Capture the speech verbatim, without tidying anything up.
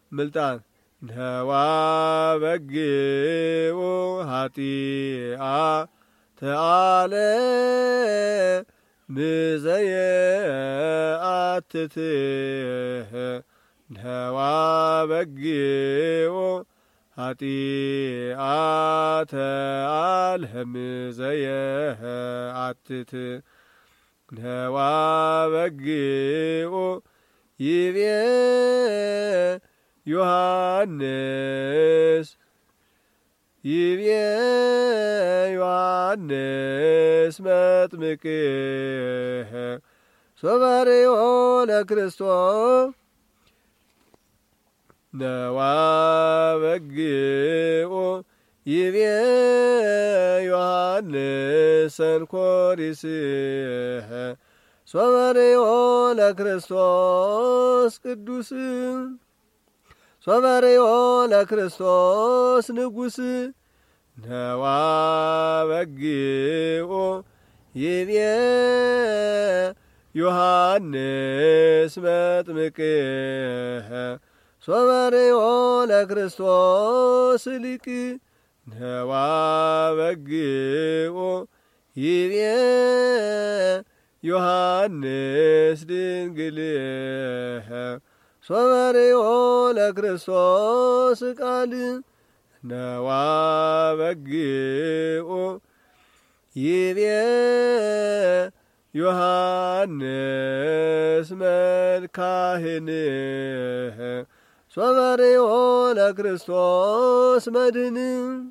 ምልጣን ነዋ በግኡ ኃጢአ ተአለ ብዘየ አትትህ ነዋ በግኡ ኃጢአ ተአልህም ዘየ አትት ነዋ በግኡ ይቤ ዮሐንስ ይቤ ዮሐንስ መጥምቅ ሶበሬዮ ለክርስቶስ ነዋ በግኡ ይቤ ዮሐንስ ሰንኮሪስ ሶበሬዮ ለክርስቶስ ቅዱስ ሶበሬዮ ለክርስቶስ ንጉስ ነዋ በግኡ ይቤ ዮሐንስ መጥምቅ ሶበሬዮ ለክርስቶስ ሊቅ ነዋ በግኡ ይቤ ዮሐንስ ድንግል ሶበሬዮ ለክርስቶስ ቃል ነዋ በግኡ ይቤ ዮሐንስ መልካህን ሶበሬዮ ለክርስቶስ መድን